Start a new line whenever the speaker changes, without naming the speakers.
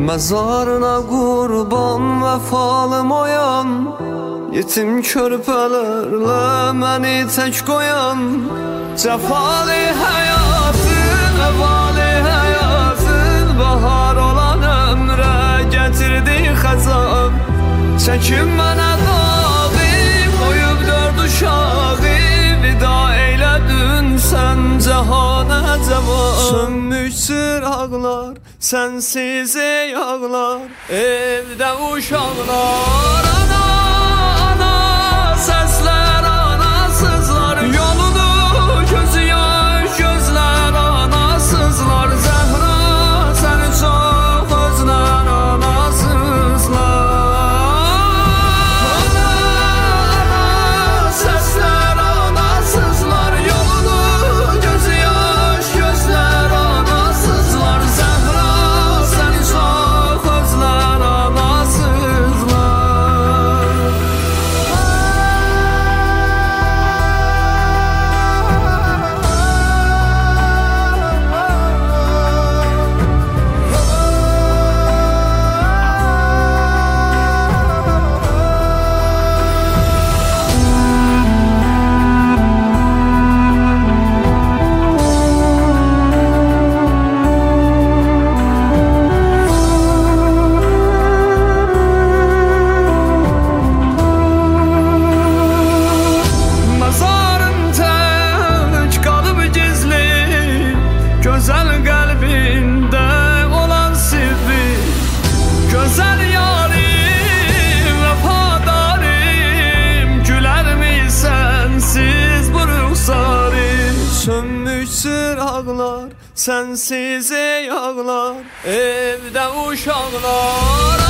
Mezarına qurban vəfalım oyan, yetim körpələrlə məni tək qoyan. Cəfali həyatın, əvali həyatın, bahar olan ömrə gətirdi xəzan. Çəkin mənə dağı, qoyub dörd uşağı, vida eylədin sən cəhana cəvan. Sönmüş çıraqlar, sənsiz ey ağlar, evdə uşaqlar. Ana, ana, səslər anasızlar, yolunu gözü yaş gözlər anasızlar. Zəhra səni çox özlər anasızlar. Ana, ana, səslər anasızlar, yolunu gözü yaş gözlər anasızlar. Zəhra səni çox özlər anasızlar. Mazarın tək qalıb gizli, gözəl qəlbində olan sirri. Gözəl yarim, vəfadarım, gülərmi sənsiz bu rüxsarım. Sönmüş çıraqlar, sənsiz ey ağlar, evdə uşaqlar.